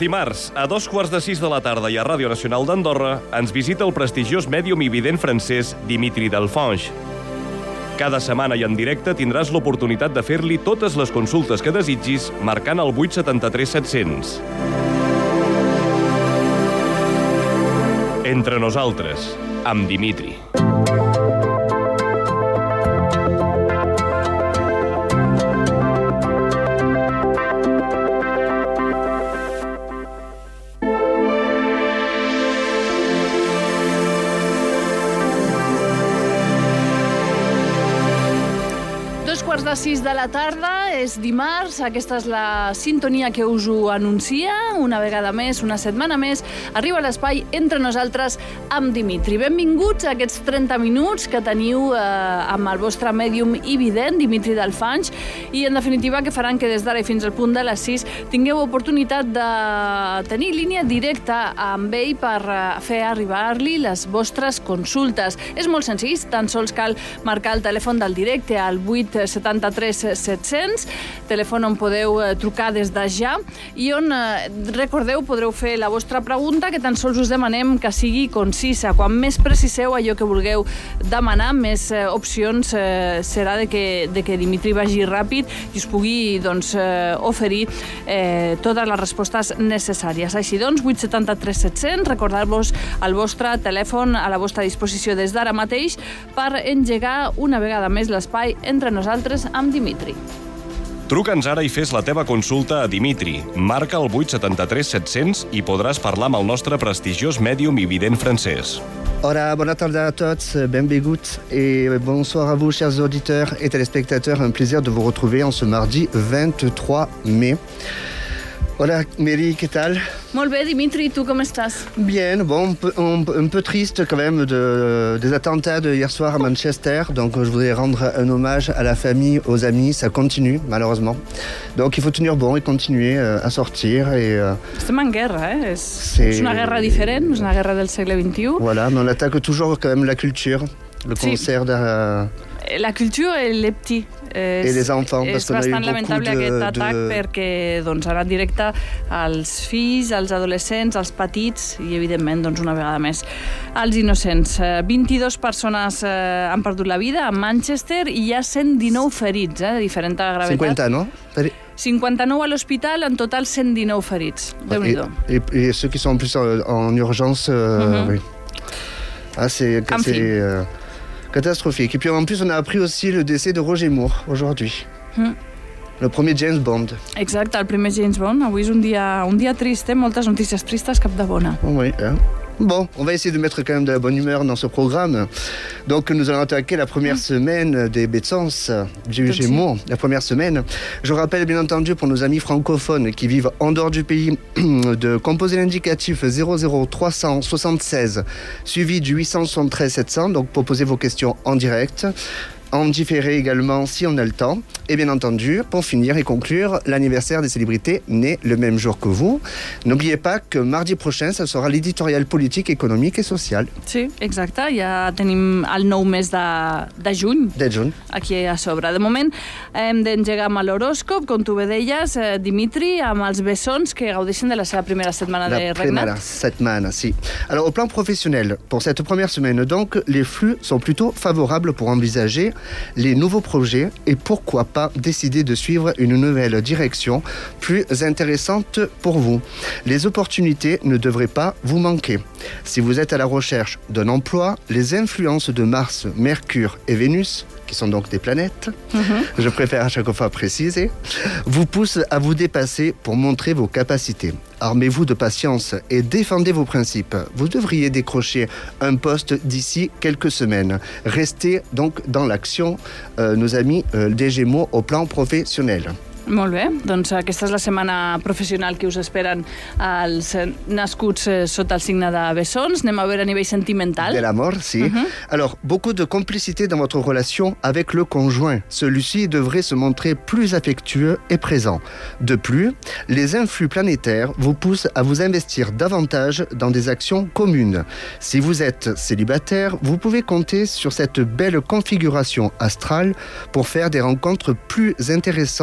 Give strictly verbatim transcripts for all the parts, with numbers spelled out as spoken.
dimarts, a dos quarts de sis de la tarda i a Ràdio Nacional d'Andorra, ens visita el prestigiós mèdium i vident francès Dimitri Delfange. Cada setmana i en directe tindràs l'oportunitat de fer-li totes les consultes que desitgis marcant el vuit setanta tres set cents. Entre nosaltres, amb Dimitri. Quarts de sis de la tarda, és dimarts, aquesta és la sintonia que us ho anuncia, una vegada més, una setmana més, arriba a l'espai Entre nosaltres amb Dimitri. Benvinguts a aquests trenta minuts que teniu eh, amb el vostre mèdium i vident, Dimitri Delfange, i en definitiva que faran que des d'ara i fins al punt de les sis tingueu oportunitat de tenir línia directa amb ell per fer arribar-li les vostres consultes. És molt senzill, tan sols cal marcar el telèfon del directe al vuit setanta tres set cents, telèfon on podeu trucar des de ja i on, recordeu, podreu fer la vostra pregunta, que tan sols us demanem que sigui concisa. Quan més preciseu allò que vulgueu demanar, més eh, opcions eh, serà de que, de que Dimitri vagi ràpid i us pugui doncs, eh, oferir eh, totes les respostes necessàries. Així doncs, vuit setanta tres set cents, recordar-vos el vostre telèfon a la vostra disposició des d'ara mateix per engegar una vegada més l'espai Entre nosaltres amb Dimitri. Truca'ns ara i fes la teva consulta a Dimitri. Marca el vuit setanta tres set cents i podràs parlar amb el nostre prestigiós mèdium i vident francès. Hola, bona tarda a tots, benvinguts et bonsoir à vous, chers auditeurs et téléspectateurs. Un plaisir de vous retrouver en ce mardi vingt-trois mai. Hola, Mary, ¿qué tal? Molt bé, Dimitri, tu com estàs? Bien, bon, un peu, un, un peu triste quand même de, des attentats de hier soir à Manchester. Donc je voudrais rendre un hommage à la famille, aux amis. Ça continue, malheureusement. Donc il faut tenir bon et continuer euh, à sortir. Et, euh, Estem en guerra, eh? És, és una guerra diferent, és una guerra del segle vinti-u. Voilà, mais on attaque toujours quand même la culture, le sí. concert de... Euh, la culture et les petits. És, et les enfants, és bastant lamentable de, aquest atac de... perquè doncs, ha anat directe als fills, als adolescents, als petits i, evidentment, doncs, una vegada més, als innocents. vint-i-dues persones eh, han perdut la vida a Manchester i hi ha cent dinou ferits, eh, de diferent gravetat. cinquanta, no? cinquanta-nou a l'hospital, en total cent dinou ferits. Déu-n'hi-do. Et, et, et ceux qui sont en plus en, en urgence, euh, mm-hmm. oui. Ah, c'est... En c'est fi. Euh... catastrophique. Et puis en plus, on a appris aussi le décès de Roger Moore aujourd'hui. Mm. Le premier James Bond. Exacte, el primer James Bond. Avui és un dia, un dia trist, eh? Moltes notícies tristes, cap de bona. Oui, hein. Bon, on va essayer de mettre quand même de la bonne humeur dans ce programme. Donc nous allons attaquer la première mmh. semaine des Bétsances, du Gémeaux, la première semaine. Je rappelle bien entendu pour nos amis francophones qui vivent en dehors du pays de composer l'indicatif zéro zéro trois cent soixante-seize suivi du huit cent soixante-treize sept cents, donc pour poser vos questions en direct. En différé également si on a le temps. Et bien entendu, pour finir et conclure, l'anniversaire des célébrités né le même jour que vous. N'oubliez pas que mardi prochain, ça sera l'éditorial politique, économique et social. Sí, exacte. Ja tenim el nou mes de, de juny. De juny. Aquí a sobre. De moment hem d'engegar amb l'horòscop, com tu bé deies, eh, Dimitri, amb els bessons que gaudeixen de la seva primera setmana la de regnat. La primera setmana, si. Alors, au plan professionnel, pour cette première semaine, donc, les flux sont plutôt favorables pour envisager les nouveaux projets et pourquoi pas décider de suivre une nouvelle direction plus intéressante pour vous. Les opportunités ne devraient pas vous manquer. Si vous êtes à la recherche d'un emploi, les influences de Mars, Mercure et Vénus, qui sont donc des planètes, mm-hmm. je préfère à chaque fois préciser, vous poussent à vous dépasser pour montrer vos capacités. Armez-vous de patience et défendez vos principes. Vous devriez décrocher un poste d'ici quelques semaines. Restez donc dans l'action, euh, nos amis euh, des Gémeaux au plan professionnel. Molt bé, doncs aquesta és la setmana professional que us esperen els nascuts sota el signe de bessons. Anem a veure a nivell sentimental. De l'amour, si. Uh-huh. Alors, beaucoup de complicité dans votre relation avec le conjoint. Celui-ci devrait se montrer plus affectueux et présent. De plus, les influx planétaires vous poussent à vous investir davantage dans des actions communes. Si vous êtes célibataire, vous pouvez compter sur cette belle configuration astrale pour faire des rencontres plus intéressantes les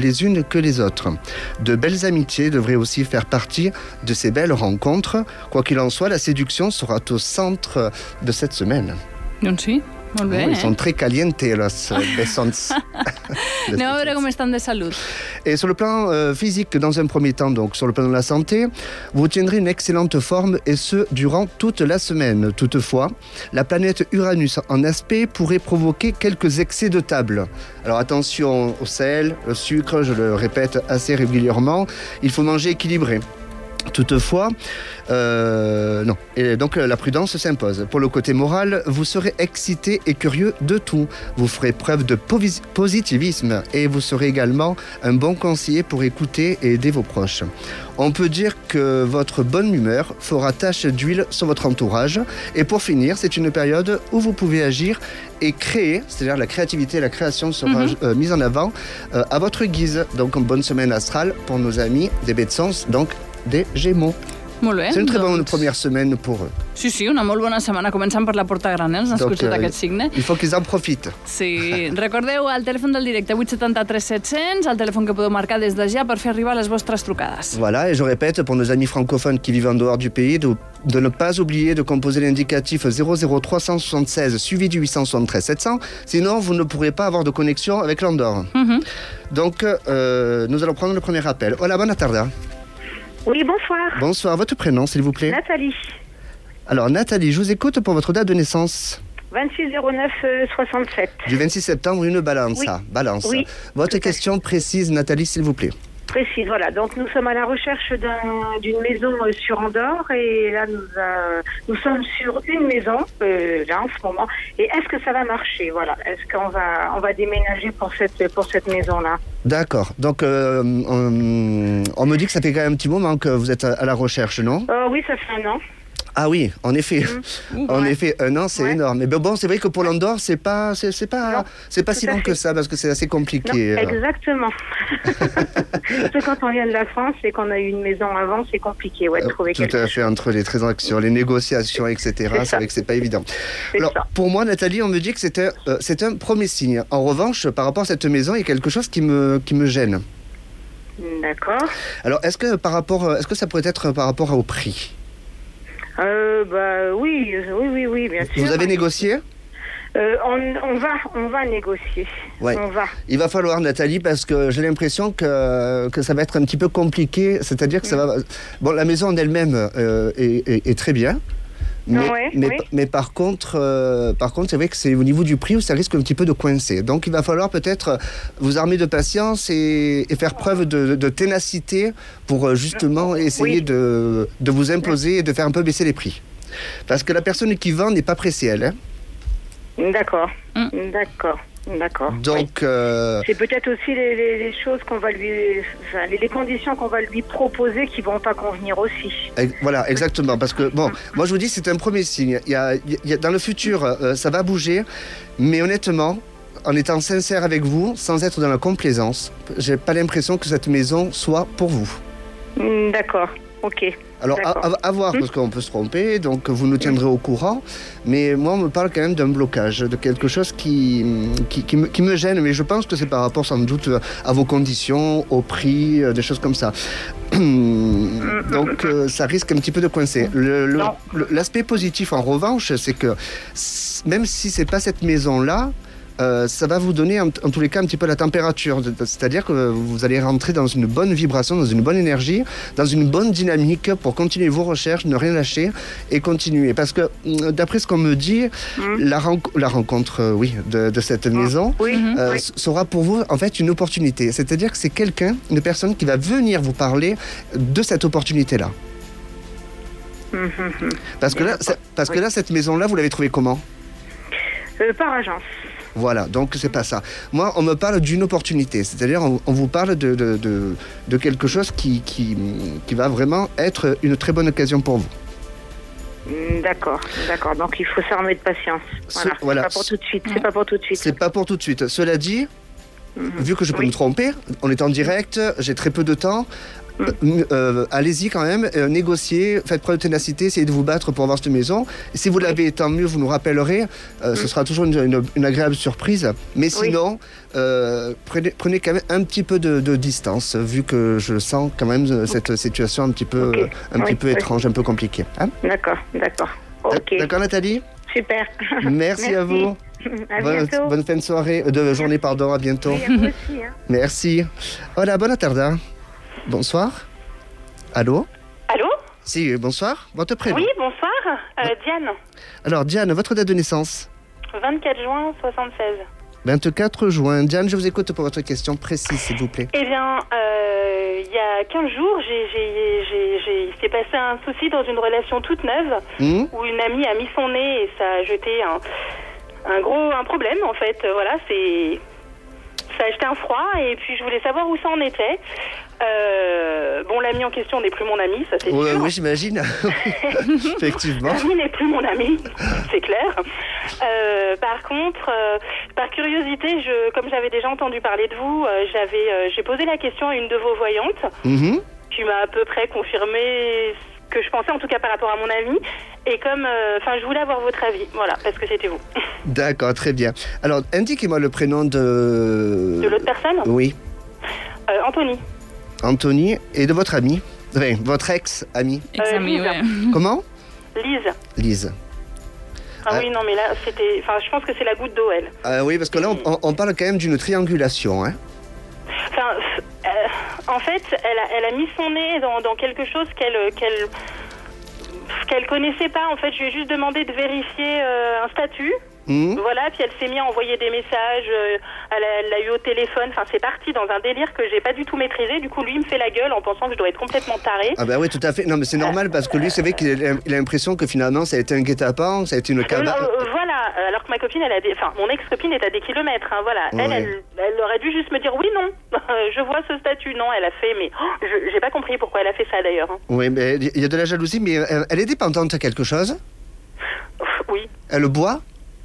les unes que les autres. De belles amitiés devraient aussi faire partie de ces belles rencontres. Quoi qu'il en soit, la séduction sera au centre de cette semaine. Donc sí, molt bé, oh, eh? Ils sont très calientes, los bessons. Anem a veure com estan de salut. Et sur le plan euh, physique, dans un premier temps, donc sur le plan de la santé, vous tiendrez une excellente forme et ce, durant toute la semaine. Toutefois, la planète Uranus en aspect pourrait provoquer quelques excès de table. Alors attention au sel, au sucre, je le répète assez régulièrement, il faut manger équilibré. Toutefois, euh, non. Et donc la prudence s'impose. Pour le côté moral, vous serez excité et curieux de tout. Vous ferez preuve de posi- positivisme et vous serez également un bon conseiller pour écouter et aider vos proches. On peut dire que votre bonne humeur fera tache d'huile sur votre entourage. Et pour finir, c'est une période où vous pouvez agir et créer, c'est-à-dire la créativité et la création sera mm-hmm. euh, mise en avant euh, à votre guise. Donc une bonne semaine astrale pour nos amis des Bessons, donc des Gémeaux. Molt bé. C'est une très bonne doncs... première semaine pour eux. Sí, sí, una molt bona setmana, començant per la Porta Gran, eh? Els nascuts Donc, d'aquest signe. Il faut qu'ils en profitent. Sí, recordeu el telèfon del directe vuit set tres set zero zero, el telèfon que podeu marcar des de ja per fer arribar les vostres trucades. Voilà, et je répète, pour nos amis francophones qui vivent en dehors du pays, de, de ne pas oublier de composer l'indicatif zéro zéro trois cent soixante-seize suivi du huit cent soixante-treize sept cents, sinon vous ne pourrez pas avoir de connexion avec l'Andorre. Mm-hmm. Donc, euh, nous allons prendre le premier appel. Hola, buena tarde. Oui, bonsoir. Bonsoir, votre prénom, s'il vous plaît? Nathalie. Alors, Nathalie, je vous écoute pour votre date de naissance. vingt-six zéro neuf soixante-sept. Du vingt-six septembre, une balance. Oui. Balance. Oui. Votre question précise, Nathalie, s'il vous plaît. Précise, voilà. Donc, nous sommes à la recherche d'un, d'une maison euh, sur Andorre et là, nous, euh, nous sommes sur une maison, euh, là, en ce moment. Et est-ce que ça va marcher? Voilà. Est-ce qu'on va, on va déménager pour cette, pour cette maison-là? D'accord. Donc, euh, on, on me dit que ça fait quand même un petit moment que vous êtes à, à la recherche, non? euh, Oui, ça fait un an. Ah oui, en effet. Mmh. En ouais. effet, un an, c'est ouais. énorme. Mais bon, c'est vrai que pour l'Andorre, c'est pas, c'est, c'est pas, non, c'est pas si long que ça, parce que c'est assez compliqué. Non, exactement. Surtout quand on vient de la France et qu'on a eu une maison avant, c'est compliqué, ouais, de trouver Tout quelque à fait, chose. entre les transactions, les négociations, et cetera. C'est, c'est vrai que c'est pas évident. C'est Alors, ça. pour moi, Nathalie, on me dit que c'est un, euh, c'est un premier signe. En revanche, par rapport à cette maison, il y a quelque chose qui me, qui me gêne. D'accord. Alors, est-ce que par rapport, est-ce que ça pourrait être par rapport au prix? Euh, bah oui, oui, oui, oui, bien sûr. Vous avez négocié? euh, on, on va, on va négocier. Ouais. On va. Il va falloir, Nathalie, parce que j'ai l'impression que, que ça va être un petit peu compliqué. C'est-à-dire que ça va. Bon, la maison en elle-même euh, est, est, est très bien. Mais, ouais, mais, oui. mais par contre, euh, par contre, c'est vrai que c'est au niveau du prix où ça risque un petit peu de coincer. Donc, il va falloir peut-être vous armer de patience et, et faire preuve de, de ténacité pour justement essayer oui. de, de vous imposer et de faire un peu baisser les prix. Parce que la personne qui vend n'est pas pressée, elle. Hein. D'accord, mm. d'accord. D'accord. Donc, oui. euh... c'est peut-être aussi les, les, les choses qu'on va lui, enfin, les, les conditions qu'on va lui proposer qui vont pas convenir aussi. Et voilà, exactement. Parce que bon, moi je vous dis, c'est un premier signe. Il y a, il y a dans le futur, euh, ça va bouger, mais honnêtement, en étant sincère avec vous, sans être dans la complaisance, j'ai pas l'impression que cette maison soit pour vous. Mm, d'accord. Ok. Alors, à, à, à voir, mmh. parce qu'on peut se tromper, donc vous nous tiendrez au courant. Mais moi, on me parle quand même d'un blocage, de quelque chose qui, qui, qui, me, qui me gêne. Mais je pense que c'est par rapport, sans doute, à vos conditions, au prix, des choses comme ça. Donc, euh, ça risque un petit peu de coincer. Le, le, le, l'aspect positif, en revanche, c'est que même si c'est pas cette maison-là, Euh, ça va vous donner en, en tous les cas un petit peu la température, c'est-à-dire que vous allez rentrer dans une bonne vibration, dans une bonne énergie, dans une bonne dynamique pour continuer vos recherches, ne rien lâcher et continuer. Parce que d'après ce qu'on me dit, mmh. la, ren- la rencontre euh, oui, de, de cette maison mmh. oui. Euh, oui. sera pour vous en fait une opportunité. C'est-à-dire que c'est quelqu'un, une personne qui va venir vous parler de cette opportunité-là. Mmh. Parce que là, parce oui. que là, cette maison-là, vous l'avez trouvée comment ? euh, Par agence. Voilà, donc c'est pas ça. Moi, on me parle d'une opportunité, c'est-à-dire on, on vous parle de, de, de, de quelque chose qui, qui, qui va vraiment être une très bonne occasion pour vous. D'accord, d'accord. Donc il faut s'armer de patience. Voilà. Ce, voilà. C'est pas pour tout de suite. C'est pas pour tout de suite. C'est pas pour tout de suite. Cela dit, mm-hmm. vu que je peux oui. me tromper, on est en direct, j'ai très peu de temps. euh, euh, allez-y quand même, euh, négociez, faites preuve de ténacité, essayez de vous battre pour avoir cette maison. Et si vous l'avez, tant mieux, vous nous rappellerez. Euh, mm. Ce sera toujours une, une, une agréable surprise. Mais sinon, oui. euh, prenez, prenez quand même un petit peu de, de distance, vu que je sens quand même cette situation un petit peu, okay. un oui, petit peu oui. étrange, un peu compliquée. Hein? D'accord, d'accord. Okay. D'accord, Nathalie? Super. Merci, Merci. à vous. À bonne, bientôt. Bonne fin de soirée, de journée, pardon, à bientôt. Oui, à vous aussi, hein. Merci. Hola, buona tarda. Bonsoir. Allô? Allô? Si, bonsoir. Votre prénom? Oui, bonsoir. Euh, Diane. Alors, Diane, votre date de naissance? vingt-quatre juin soixante-seize. vingt-quatre juin. Diane, je vous écoute pour votre question précise, s'il vous plaît. Eh bien, euh, il y a quinze jours, j'ai, j'ai, j'ai, j'ai, il s'est passé un souci dans une relation toute neuve, mmh. où une amie a mis son nez et ça a jeté un, un gros un problème, en fait. Voilà, c'est... Ça a jeté un froid et puis je voulais savoir où ça en était. Euh, bon, l'ami en question n'est plus mon ami, ça c'est ouais, sûr. Oui, j'imagine. Effectivement. L'ami n'est plus mon ami, c'est clair. Euh, par contre, euh, par curiosité, je, comme j'avais déjà entendu parler de vous, euh, j'avais, euh, j'ai posé la question à une de vos voyantes, mm-hmm. qui m'a à peu près confirmé ce que je pensais, en tout cas par rapport à mon ami. Et comme, enfin, euh, je voulais avoir votre avis, voilà, parce que c'était vous. D'accord, très bien. Alors, indiquez-moi le prénom de... De l'autre personne? Oui. Euh, Anthony. Anthony, et de votre ami? Enfin, votre ex-ami? Ex-ami, euh, ouais. Comment? Lise. Lise. Ah euh... oui, non, mais là, c'était... Enfin, je pense que c'est la goutte d'eau, elle. Ah oui, parce que là, on, on parle quand même d'une triangulation, hein? Enfin, euh, en fait, elle a, elle a mis son nez dans, dans quelque chose qu'elle... qu'elle... qu'elle connaissait pas. En fait, je lui ai juste demandé de vérifier euh, un statut. Mmh. Voilà, puis elle s'est mise à envoyer des messages, euh, elle, a, elle l'a eu au téléphone, enfin c'est parti dans un délire que j'ai pas du tout maîtrisé. Du coup, lui il me fait la gueule en pensant que je dois être complètement tarée. Ah bah oui, tout à fait. Non mais c'est normal parce que lui, c'est vrai qu'il a, il a l'impression que finalement ça a été un guet-apens, ça a été une cabane. Euh, euh, voilà, alors que ma copine, elle a des... enfin mon ex-copine est à des kilomètres, hein, voilà. Ouais. Elle, elle, elle aurait dû juste me dire oui, non, je vois ce statut. Non, elle a fait, mais oh, je, j'ai pas compris pourquoi elle a fait ça d'ailleurs. Hein. Oui, mais il y a de la jalousie, mais elle est dépendante à quelque chose? Oui. Elle boit?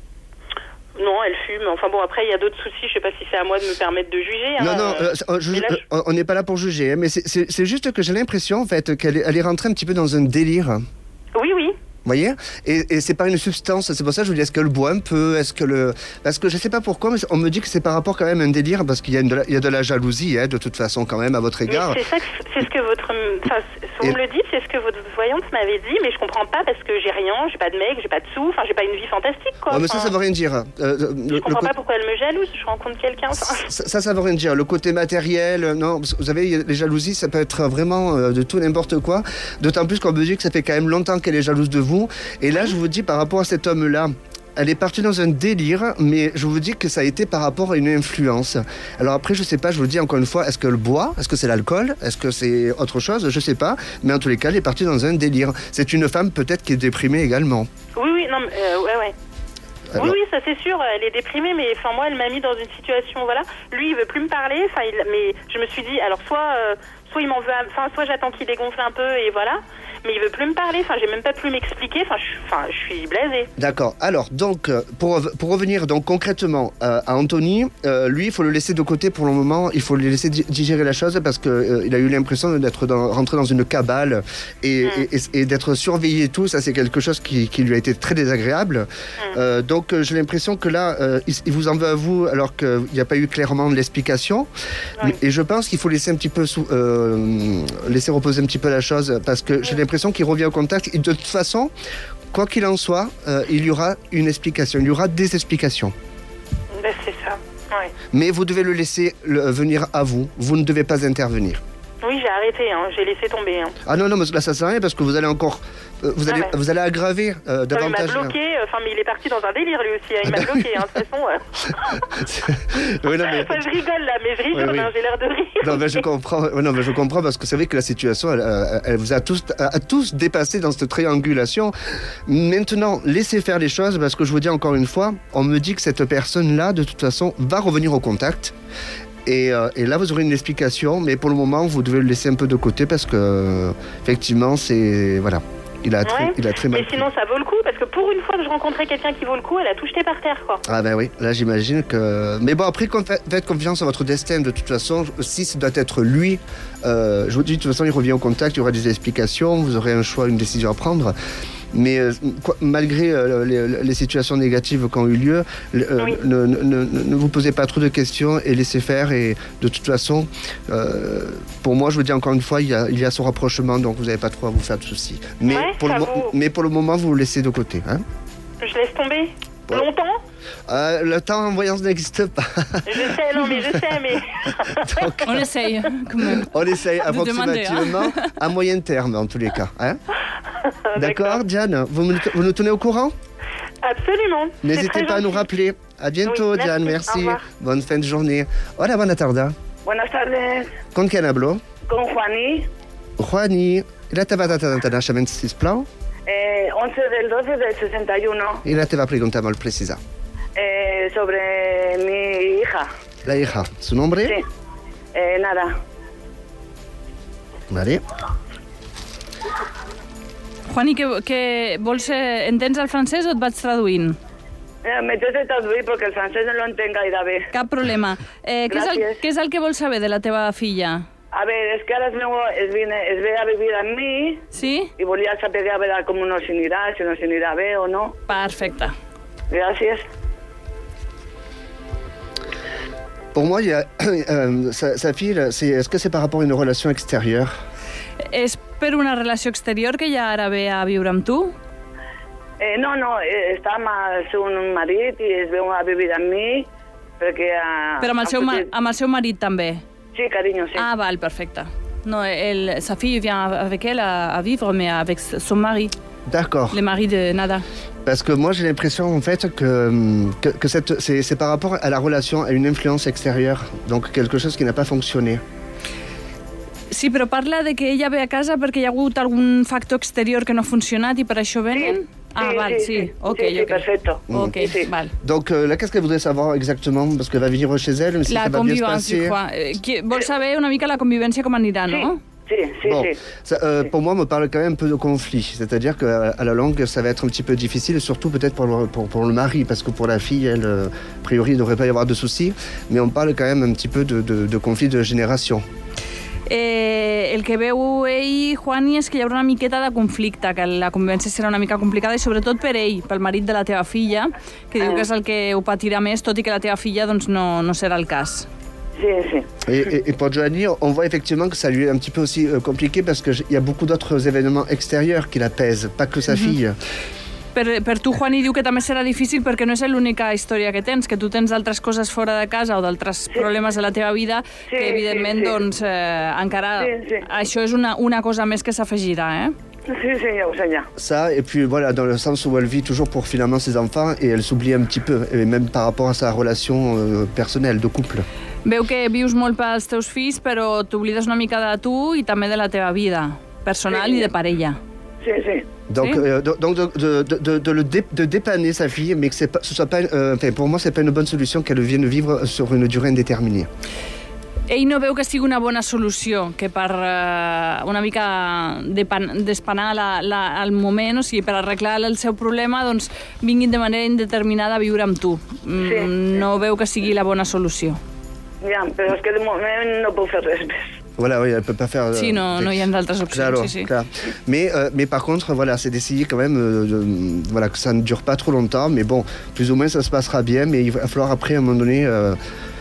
Non, elle fume. Enfin bon, après, il y a d'autres soucis. Je sais pas si c'est à moi de me permettre de juger. Non, hein. non, euh, je, là, je... Euh, on n'est pas là pour juger. Hein, mais c'est, c'est, c'est juste que j'ai l'impression, en fait, qu'elle est, elle est rentrée un petit peu dans un délire. Oui, oui. Vous voyez, et, et c'est pas une substance, c'est pour ça que je vous dis, est-ce qu'elle boit un peu, est-ce que le... Parce que je sais pas pourquoi, mais on me dit que c'est par rapport quand même à un délire, parce qu'il y a, une de, la, il y a de la jalousie, hein, de toute façon, quand même, à votre égard. Mais c'est ça, que, c'est ce que votre... Enfin, vous et... me le dites, c'est ce que votre voyante m'avait dit, mais je comprends pas, parce que j'ai rien, j'ai pas de mec, j'ai pas de sous, enfin, j'ai pas une vie fantastique, quoi. Oh, mais ça, enfin, ça veut rien dire. Euh, je le, comprends le pas pourquoi elle me jalouse, je rencontre quelqu'un. Enfin. Ça, ça, ça veut rien dire. Le côté matériel, non, vous savez, les jalousies, ça peut être vraiment euh, de tout n'importe quoi, d'autant plus qu'on me dit que ça fait quand même longtemps qu'elle est jalouse de vous, et là, je vous dis par rapport à cet homme-là, elle est partie dans un délire, mais je vous dis que ça a été par rapport à une influence. Alors après, je sais pas, je vous dis encore une fois, est-ce qu'elle boit? Est-ce que c'est l'alcool? Est-ce que c'est autre chose? Je sais pas. Mais en tous les cas, elle est partie dans un délire. C'est une femme peut-être qui est déprimée également. Oui, oui, non, mais, euh, ouais, ouais. Alors... Oui, oui, ça c'est sûr, elle est déprimée, mais enfin moi, elle m'a mis dans une situation, voilà. Lui, il veut plus me parler, enfin, il... mais je me suis dit, alors soit, euh, soit il m'en veut, enfin, soit j'attends qu'il dégonfle un peu et voilà. Mais il veut plus me parler, enfin j'ai même pas pu m'expliquer, enfin je, enfin, je suis blasée. D'accord, alors donc pour, pour revenir donc concrètement euh, à Anthony, euh, lui il faut le laisser de côté pour le moment, il faut lui laisser digérer la chose parce qu'il euh, a eu l'impression d'être dans, rentré dans une cabale et, mm. et, et, et d'être surveillé et tout, ça c'est quelque chose qui, qui lui a été très désagréable. Mm. Euh, donc j'ai l'impression que là, euh, il, il vous en veut à vous alors qu'il n'y a pas eu clairement de l'explication. Oui. Et je pense qu'il faut laisser un petit peu sous, euh, laisser reposer un petit peu la chose parce que mm. j'ai l'impression qu'il revient au contact. Et de toute façon, quoi qu'il en soit, euh, il y aura une explication, il y aura des explications. Ben, c'est ça, ouais. Mais vous devez le laisser le, venir à vous, vous ne devez pas intervenir. Oui, j'ai arrêté, hein. J'ai laissé tomber. Hein. Ah non, non, mais là ça sert à rien parce que vous allez encore... Euh, vous, allez, ah ouais. vous allez aggraver euh, davantage... Il m'a bloqué, enfin mais il est parti dans un délire lui aussi, hein. Il m'a bloqué, hein, de toute façon... Euh... oui, non, mais... enfin, je rigole là, mais je rigole, oui, oui. Hein, j'ai l'air de rire. Non, mais je comprends, non, mais je comprends parce que c'est vrai que la situation, elle, elle vous a tous, a tous dépassé dans cette triangulation. Maintenant, laissez faire les choses parce que je vous dis encore une fois, on me dit que cette personne-là, de toute façon, va revenir au contact. Et, euh, et là, vous aurez une explication, mais pour le moment, vous devez le laisser un peu de côté parce que, euh, effectivement, c'est... Voilà. Il a, très, Ouais. il a très mal Mais sinon, ça vaut le coup, parce que pour une fois que je rencontrais quelqu'un qui vaut le coup, elle a tout jeté par terre, quoi. Ah ben oui, là j'imagine que... Mais bon, après, quand faites confiance à votre destin, de toute façon, si ça doit être lui, euh, je vous dis, de toute façon, il revient au contact, il y aura des explications, vous aurez un choix, une décision à prendre. Mais euh, quoi, malgré euh, les, les situations négatives qui ont eu lieu, euh, Oui. ne, ne, ne, ne vous posez pas trop de questions et laissez faire. Et de toute façon, euh, pour moi, je vous dis encore une fois, il y a, il y a ce rapprochement, donc vous n'avez pas trop à vous faire de soucis. Mais, Ouais, pour, le, ça mo- vous- mais pour le moment, vous le laissez de côté. Hein. Je laisse tomber. Ouais. Longtemps. Euh, le temps en voyance n'existe pas. Je sais, non, mais je sais, mais... Donc, On essaye, quand même. on essaye De approximativement demander, à moyen terme, en tous les cas. Hein. D'accord, Diane, vous, me- vous nous tenez au courant? Absolument. C'est N'hésitez très pas à nous gentil. rappeler. À bientôt, Oui, merci. Diane, Au merci. revoir. Bonne fin de journée. Hola, buena tarde. Buenas tardes, ¿Con quién hablo? con Juaní, Juani. ¿Y te va a tratar sisplau? eh, once del doce del sesenta y uno, Y la te va a preguntar mal precisa. eh, sobre mi hija. La hija, ¿su nombre? Sí, eh, nada. Vale. Juani, que, que vols ser... Entens el francès o et vaig traduint? Eh, me tienes que traduir porque el francés no lo entiendo gaire bé. Cap problema. Eh, què, és el, Gràcies. què és el que vols saber de la teva filla? A ver, es que ahora es, nuevo, es, viene, es ve a vivir a mí Sí? y volia saber a ver cómo nos unirá, si nos unirá bé o no. Perfecte. Gracias. Pour moi, il y a, euh, sa, sa fille, c'est, est-ce que c'est par rapport à une relation extérieure? És per una relació exterior que ja ara ve a viure amb tu? Eh, no, no, eh, està amb el seu marit i es veu a vivir amb mi perquè... Eh, Però amb el, seu, ma- amb el seu marit també? Sí, carinyo, sí. Ah, val, perfecte. No, elle, sa fille vient avec elle à, à vivre, mais avec son mari, D'accord. le mari de Nada. Parce que moi, j'ai l'impression, en fait, que, que, que cette, c'est, c'est par rapport à la relation, à une influence extérieure. Donc, quelque chose qui n'a pas fonctionné. Sí, però parla de que ella ve a casa perquè hi ha hagut algun factor exterior que no ha funcionat i per això venen? Sí, ah, sí, val, sí, sí. sí. Ok, Sí, sí, ok. perfecto. Ok, Sí, sí. val. Donc, euh, là, qu'est-ce qu'elle voudrait savoir exactement? Parce qu'elle va venir chez elle, mais si La ça va bien se convivència, passer. Juan. Eh, qui- Vols saber una mica la convivència com anirà, no? Sí, sí, Bon, sí. ça, euh, pour moi, me parle quand même un peu de conflit. C'est-à-dire qu'à à la longue, ça va être un petit peu difficile, et surtout peut-être pour le, pour, pour le mari, parce que pour la fille, elle, euh, a priori, il ne devrait pas y avoir de soucis. Mais on parle quand même un petit peu de, de, de conflit de génération. Eh, el que veu ell, Juani, és que hi haurà una miqueta de conflicte, que la convivència serà una mica complicada, i sobretot per ell, pel marit de la teva filla, que diu que és el que ho patirà més, tot i que la teva filla doncs, no, no serà el cas. Sí, sí. Et, et, et pour Joanie, on voit effectivement que ça lui est un petit peu aussi euh, compliqué, parce qu'il y a beaucoup d'autres événements extérieurs qui la pèsent, pas que sa fille. Per, per tu, Juani, diu que també serà difícil perquè no és l'única història que tens, que tu tens altres coses fora de casa o d'altres sí. problemes de la teva vida Sí, que, evidentment, sí, sí. doncs, eh, encara Sí, sí. això és una, una cosa més que s'afegirà, eh? Sí, sí, ja ho sé, ja. Ça, et puis voilà, dans le sens où elle vit toujours pour finalement ses enfants, et elle s'oublie un petit peu, et même par rapport à sa relation euh, personnelle, de couple. Veu que vius molt pels teus fills, però t'oblides una mica de tu i també de la teva vida personal Sí. i de parella. Sí, sí. Donc, Oui. euh, donc de, de, de, de, de le dé, de dépanner sa fille, mais que c'est pas, ce soit pas, euh, enfin, pour moi, c'est pas une bonne solution qu'elle vienne vivre sur une durée indéterminée. Ell no veu que sigui una bona solució, que per eh, una mica depan- despanar la, la, el moment, o sigui, per arreglar el seu problema, doncs vinguin de manera indeterminada a viure amb tu. Mm, Sí, sí. No veu que sigui la bona solució. Ja, però és que de moment no puc fer res més. Voilà, oui, elle peut pas faire... euh, Sí, no, no hi ha d'altres opcions, Claro, sí, sí. claro. Mais, euh, mais par contre, voilà, c'est d'essayer quand même euh, de, voilà, que ça ne dure pas trop longtemps, mais bon, plus ou moins ça se passera bien, mais il va falloir après, à un moment donné, euh,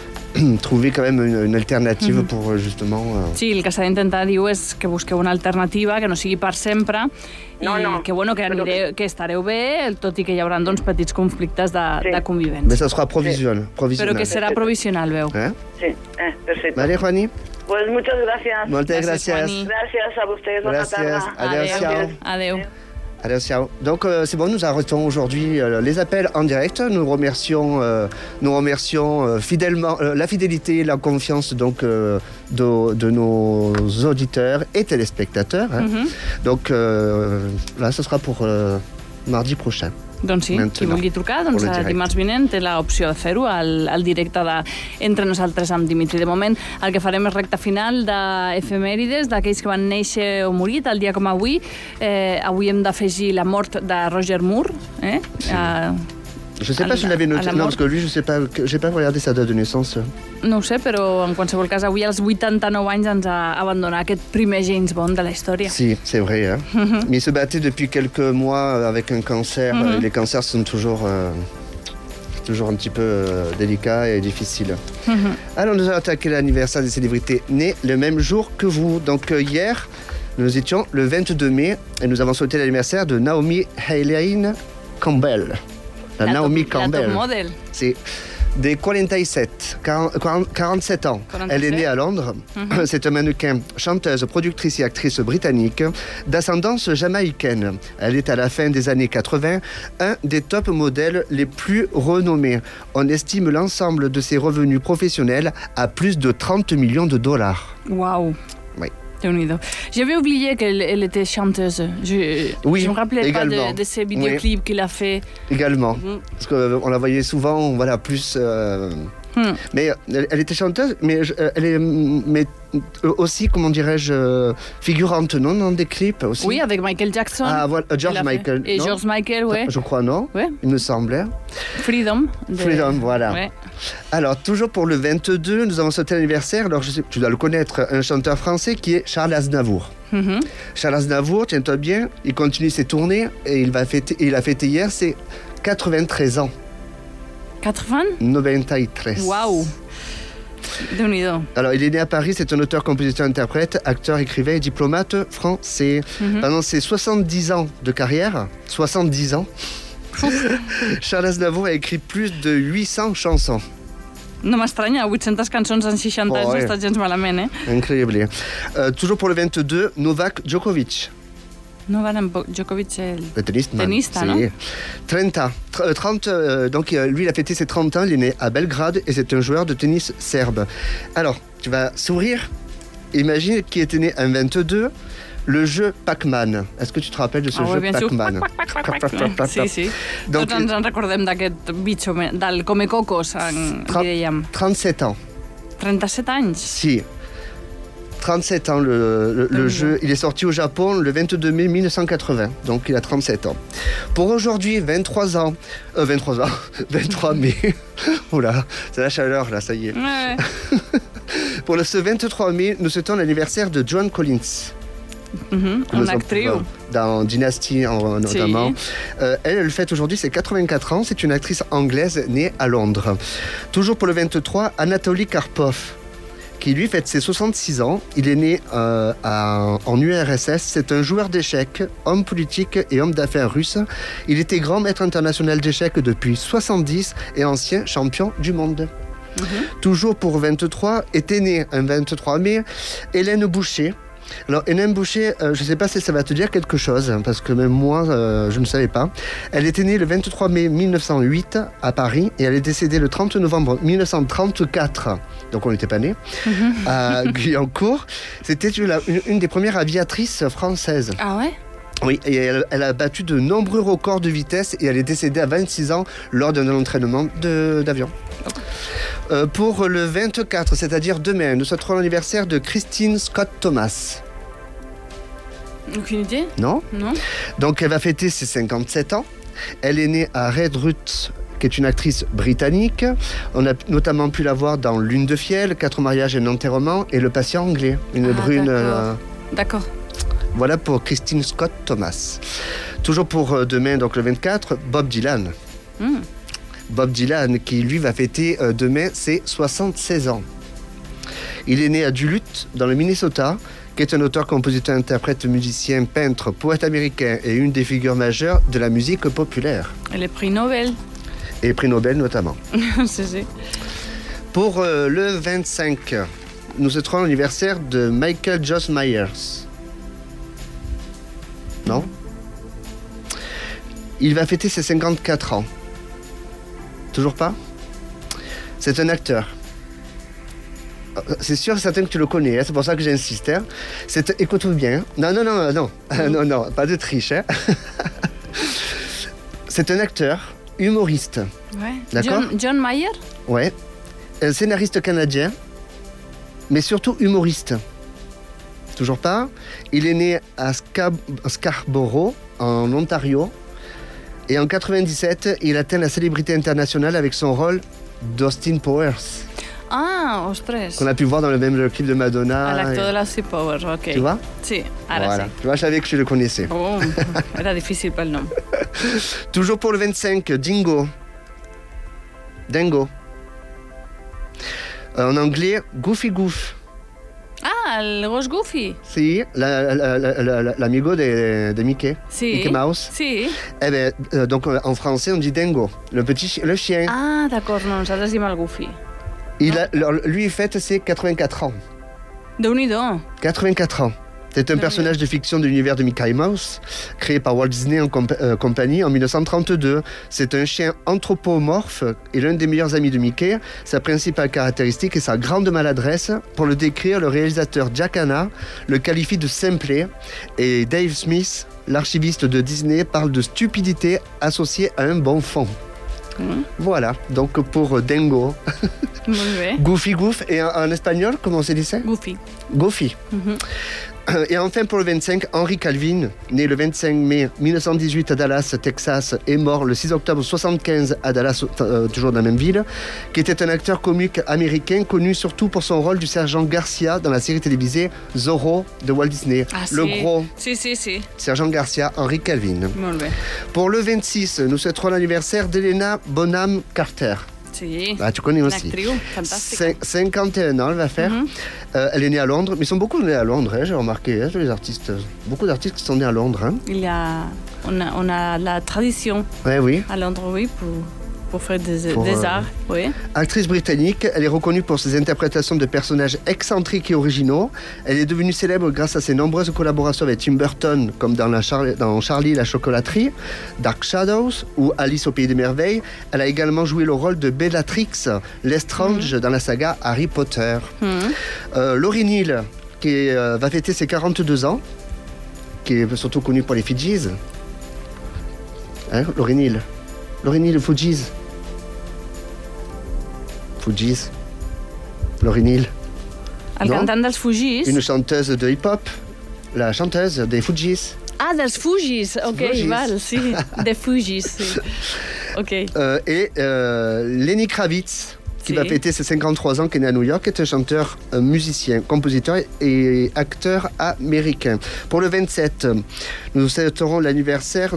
trouver quand même une, une alternative Mhm. pour euh, justement... euh, Sí, el que s'ha d'intentar, diu, és que busqueu una alternativa, que no sigui per sempre, i No, no, que, bueno, que, però anireu, que estareu bé, tot i que hi haurà doncs, petits conflictes de, Sí. de Mais convivència. ça sera provisoire. Però provisional. que serà provisional, veu. Hein? Sí, eh, perfecte. Vale, Juani? Pues muchas gracias. Moltes Gràcies, gràcies. Juani. Gracias a ustedes. Buena Gracias. tarde. Adiós, Adéu. ciao. Adéu. Allez, ciao. Donc euh, c'est bon, nous arrêtons aujourd'hui euh, les appels en direct. Nous remercions, euh, nous remercions euh, fidèlement euh, la fidélité et la confiance donc euh, de, de nos auditeurs et téléspectateurs. Hein. Mhm. Donc euh, là, ce sera pour euh, mardi prochain. Doncs sí, Maintenant, qui vulgui trucar, doncs pour le direct. dimarts vinent té l'opció de fer-ho al, al directe de Entre Nosaltres amb Dimitri. De moment, el que farem és recta final d'efemèrides, d'aquells que van néixer o morir tal dia com avui. Eh, avui hem d'afegir la mort de Roger Moore. Eh? Sí. Uh, Je sais pas si je l'avais noté. Non, parce que lui, je sais pas, j'ai pas regardé sa date de naissance. No ho sé, però en qualsevol cas avui als vuitanta-nou anys ens ha abandonat aquest primer James Bond de la història. Si, c'est vrai. Hein. Mm-hmm. Mais il se battait depuis quelques mois avec un cancer. Mm-hmm. Les cancers sont toujours, euh, toujours un petit peu euh, délicats et difficiles. Mm-hmm. Alors, nous allons attaquer l'anniversaire des célébrités nées le même jour que vous. Donc, euh, hier, nous étions le vingt-deux mai et nous avons souhaité l'anniversaire de Naomi Eileen Campbell. La, la Naomi top, Campbell. La top model. C'est des quarante-sept, quarante-sept ans. quarante-sept. Elle est née à Londres. Mm-hmm. C'est un mannequin, chanteuse, productrice et actrice britannique d'ascendance jamaïcaine. Elle est à la fin des années quatre-vingts un des top modèles les plus renommés. On estime l'ensemble de ses revenus professionnels à plus de trente millions de dollars. Waouh. Oui. J'avais oublié qu'elle elle était chanteuse. Je oui, je me rappelais également. pas de, de ces vidéoclips oui. qu'il a fait. Également. Mm. Parce qu'on la voyait souvent, voilà, plus... Euh... Hmm. Mais elle, elle était chanteuse, mais elle est mais aussi, comment dirais-je, figurante, non, dans des clips aussi. Oui, avec Michael Jackson. Ah, voilà, George Michael. Et non George Michael, oui. Je crois, non ouais. Il me semblait. Freedom. De... Freedom, voilà. Ouais. Alors, toujours pour le vingt-deux, nous avons sauté l'anniversaire, alors je sais, tu dois le connaître, un chanteur français qui est Charles Aznavour. Mm-hmm. Charles Aznavour, tiens-toi bien, il continue ses tournées et il, va fêter, il a fêté hier ses quatre-vingt-treize ans. quatre-vingts quatre-vingt-treize. Waouh. Déu-n'hi-do. Alors, il est né à Paris, c'est un auteur, compositeur, interprète, acteur, écrivain et diplomate français. Mm-hmm. Pendant ses soixante-dix ans de carrière, soixante-dix ans, Charles Aznavour a écrit plus de huit cents chansons. No m'estranya, vuit-centes cançons en seixanta anys, oh, no està gens malament, eh? Incroyable. Euh, toujours pour le vingt-deux, Novak Djokovic. Novak Djokovic, c'est le tenista, tenista non trente ans. trente, euh, donc lui, il a fêté ses trente ans, il est né à Belgrade et c'est un joueur de tennis serbe. Alors, tu vas sourire. Imagine qui était né en vingt-deux, le jeu Pac-Man. Est-ce que tu te rappelles de ce ah, jeu oui, Pac-Man? Sí, sí. Donc, Tots ens en recordem d'aquest bitxo, del Comecocos, en dèiem. trente-sept ans. trente-sept anys? Si. trente-sept ans le, le, le jeu. Il est sorti au Japon le vingt-deux mai mille neuf cent quatre-vingts. Donc il a trente-sept ans. Pour aujourd'hui, vingt-trois ans. Euh, vingt-trois ans. vingt-trois mai. Oula, c'est la chaleur là, ça y est. Ouais. Pour le, ce vingt-trois mai, nous souhaitons l'anniversaire de Joan Collins. Mm-hmm, un actrice. Dans Dynasty notamment. Si. Euh, elle, elle fête aujourd'hui ses quatre-vingt-quatre ans. C'est une actrice anglaise née à Londres. Toujours pour le vingt-trois, Anatoly Karpov, qui lui fête ses soixante-six ans. Il est né euh, à, en U R S S. C'est un joueur d'échecs, homme politique et homme d'affaires russe. Il était grand maître international d'échecs depuis soixante-dix et ancien champion du monde. Mm-hmm. Toujours pour vingt-trois, était née un vingt-trois mai, Hélène Boucher. Alors, Hélène Boucher, euh, je ne sais pas si ça va te dire quelque chose, hein, parce que même moi, euh, je ne savais pas. Elle était née le vingt-trois mai mille neuf cent huit à Paris et elle est décédée le trente novembre mille neuf cent trente-quatre. Donc, on n'était pas nés. Mm-hmm. À Guyancourt. C'était une, une, une des premières aviatrices françaises. Ah ouais? Oui, et elle, elle a battu de nombreux records de vitesse et elle est décédée à vingt-six ans lors d'un entraînement de, d'avion. Okay. Euh, pour le vingt-quatre, c'est-à-dire demain, nous souhaiterons l'anniversaire de Christine Scott Thomas. Aucune idée? Non? Non. Donc elle va fêter ses cinquante-sept ans. Elle est née à Redruth, qui est une actrice britannique. On a notamment pu la voir dans Lune de fiel, Quatre mariages et un enterrement et Le patient anglais, une ah, brune... D'accord. Euh... d'accord. Voilà pour Christine Scott Thomas. Toujours pour euh, demain, donc le vingt-quatre, Bob Dylan. Mm. Bob Dylan, qui lui va fêter euh, demain ses soixante-seize ans. Il est né à Duluth, dans le Minnesota, qui est un auteur, compositeur, interprète, musicien, peintre, poète américain et une des figures majeures de la musique populaire. Et les prix Nobel. Et les prix Nobel notamment. c'est, c'est. Pour euh, le vingt-cinq, nous souhaiterons l'anniversaire de Michael Joss Myers. Non? Il va fêter ses cinquante-quatre ans. Toujours pas? C'est un acteur. C'est sûr et certain que tu le connais, hein, c'est pour ça que j'insiste. Hein. C'est... Écoute-moi bien. Non, non, non, non. Mm. non, non, pas de triche. Hein. C'est un acteur, humoriste. Ouais. D'accord. John, John Mayer? Ouais. Un scénariste canadien, mais surtout humoriste. Toujours pas. Il est né à Scar- Scarborough, en Ontario. Et en quatre-vingt-dix-sept, il atteint la célébrité internationale avec son rôle d'Austin Powers, Ah, ostres. qu'on a pu voir dans le même clip de Madonna. L'acteur et- de la Sea Powers, ok. Tu vois? Sí, ara Voilà. sí. Tu vois, je savais que tu le connaissais. Oh, era difícil pel nom. Toujours pour le vingt-cinq, Dingo. Dingo. Euh, En anglais, Goofy Goof. Ah, el gos Goofy. Si, la- la- la- la- la- l'amigo de, de Mickey. Sí. Mickey Mouse. Sí. Eh ben, euh, donc euh, en français, on dit Dingo, le petit chi- le chien. Ah, d'acord, no, nosaltres diem el Goofy. Il a, alors, lui, il fête ses quatre-vingt-quatre ans. Déu-n'hi-do. quatre-vingt-quatre ans. C'est un oui. personnage de fiction de l'univers de Mickey Mouse, créé par Walt Disney en compa- euh, compagnie en dix-neuf cent trente-deux. C'est un chien anthropomorphe et l'un des meilleurs amis de Mickey. Sa principale caractéristique est sa grande maladresse. Pour le décrire, le réalisateur Jack Hanna le qualifie de simplet et Dave Smith, l'archiviste de Disney, parle de stupidité associée à un bon fond. Mm. Voilà, donc pour Dingo, Molt bé. Goofy Goof, et en, en espagnol, comment se dit ça? Goofy. Goofy. Mhm. Et enfin pour le vingt-cinq, Henry Calvin, né le vingt-cinq mai mille neuf cent dix-huit à Dallas, Texas, et mort le six octobre soixante-quinze à Dallas, euh, toujours dans la même ville, qui était un acteur comique américain connu surtout pour son rôle du sergent Garcia dans la série télévisée Zorro de Walt Disney. Ah, Le sí. gros Sí, sí, sí. sergent Garcia, Henry Calvin. Molt bé. Pour le vingt-six, nous souhaiterons l'anniversaire d'Helena Bonham Carter. Sí. Ah, tu connais Une aussi. actriu fantàstica. Cin- cinquante et un ans, elle va faire. Mhm. Euh, elle est née à Londres, mais ils sont beaucoup nés à Londres, hein, j'ai remarqué, hein, tous les artistes. Beaucoup d'artistes qui sont nés à Londres. Hein. Il y a, on, a, on a la tradition Ouais, oui. à Londres, oui, pour, pour faire des, Pour, des euh, arts. Oui. Actrice britannique, elle est reconnue pour ses interprétations de personnages excentriques et originaux. Elle est devenue célèbre grâce à ses nombreuses collaborations avec Tim Burton, comme dans, la Char- dans Charlie et la chocolaterie, Dark Shadows ou Alice au pays des merveilles. Elle a également joué le rôle de Bellatrix Lestrange dans la saga Harry Potter. Mhm. Euh, Laurie Neal, qui est, euh, va fêter ses quarante-deux ans, qui est surtout connue pour les Fidjis. Hein, Laurie Neal. Laurie Neal, Fujis. Fujis. Laurie Neal. El No? cantant dels Fugis. Une chanteuse de hip-hop. La chanteuse des Fujis. Ah, dels Fugis. Ok, Fugis. val, sí. De Fugis, sí. Ok. Euh, et euh, Lenny Kravitz, qui Si. va fêter ses cinquante-trois ans, qui est né à New York, est un chanteur, un musicien, compositeur et acteur américain. Pour le vingt-sept, nous célébrerons l'anniversaire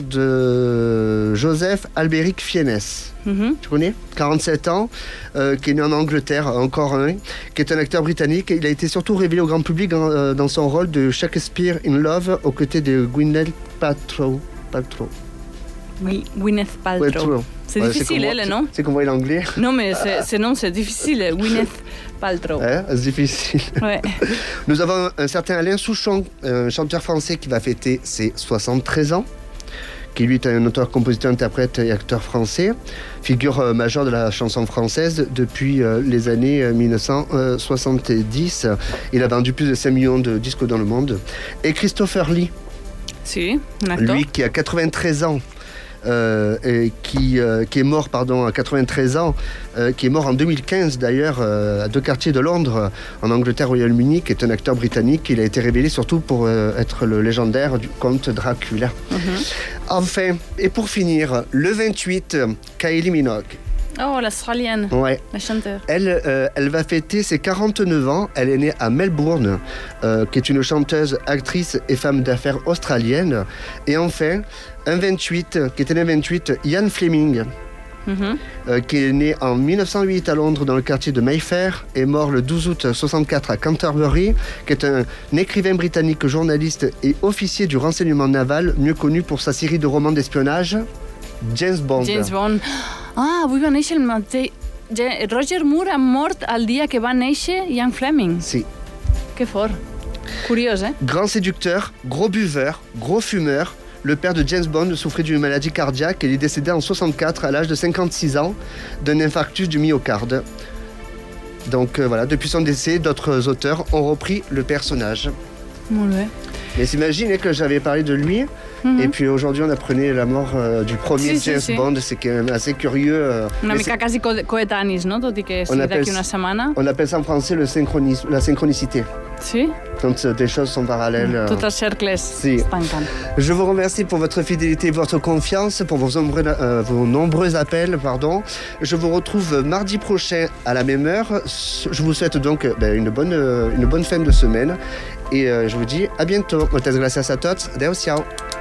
de Joseph Albéric Fiennes. Mhm. Tu connais? quarante-sept ans, euh, qui est né en Angleterre, encore un, qui est un acteur britannique. Il a été surtout révélé au grand public dans, euh, dans son rôle de Shakespeare in Love aux côtés de Gwyneth Paltrow. Paltrow. Oui, Gwyneth Paltrow. Paltrow. C'est Ouais, difficile, comme- elle, non? C'est comme voit l'anglais. Non, mais c'est- ce nom, c'est difficile. Gwyneth Paltrow. Hein, c'est difficile. Ouais. Nous avons un certain Alain Souchon, un chanteur français qui va fêter ses soixante-treize ans, qui lui est un auteur, compositeur, interprète et acteur français, figure euh, majeure de la chanson française depuis euh, les années euh, mille neuf cent soixante-dix. Il a vendu plus de cinq millions de disques dans le monde. Et Christopher Lee, Si, un acteur. lui qui a quatre-vingt-treize ans, euh, et qui, euh, qui est mort pardon, à quatre-vingt-treize ans, euh, qui est mort en deux mille quinze d'ailleurs, euh, à deux quartiers de Londres, en Angleterre, au Royaume-Uni, qui est un acteur britannique. Il a été révélé surtout pour euh, être le légendaire du comte Dracula. Mhm. Enfin, et pour finir, le vingt-huit, Kylie Minogue. Oh, l'Australienne, Ouais. la chanteuse. Elle, euh, elle va fêter ses quarante-neuf ans. Elle est née à Melbourne, euh, qui est une chanteuse, actrice et femme d'affaires australienne. Et enfin, un vingt-huit, qui était né vingt-huit, Ian Fleming, Mhm. euh, qui est né en mille neuf cent huit à Londres, dans le quartier de Mayfair, et mort le douze août soixante-quatre à Canterbury, qui est un écrivain britannique, journaliste et officier du renseignement naval, mieux connu pour sa série de romans d'espionnage, James Bond. James Bond. Ah, avui va néixer el mateix... Ja- Roger Moore ha mort el dia que va néixer Ian Fleming. Si. Que fort. Curiós, eh? Grand séducteur, gros buveur, gros fumeur, le père de James Bond souffrait d'une maladie cardiaque et il est décédé en soixante-quatre à l'âge de cinquante-six ans d'un infarctus du myocarde. Donc euh, voilà, depuis son décès, d'autres auteurs ont repris le personnage. Molt bé. Mais s'imagine que j'avais parlé de lui Mm-hmm. Et puis aujourd'hui, on apprenait la mort euh, du premier sí, James sí, sí. Bond. C'est quand même assez curieux. Euh, Una mica quasi co coetanis, no? Tot i que sigui d'aquí una setmana. On appelle ça en français le synchronisme, la synchronicité. Sí? Quand euh, des choses sont parallèles. Euh... Tots els cercles si. es tanquen. Je vous remercie pour votre fidélité et votre confiance, pour vos nombreux, euh, vos nombreux appels. Pardon. Je vous retrouve mardi prochain à la même heure. Je vous souhaite donc ben, une, bonne, une bonne fin de semaine et euh, je vous dis à bientôt. Moltes gràcies a tots. Adéu-siau.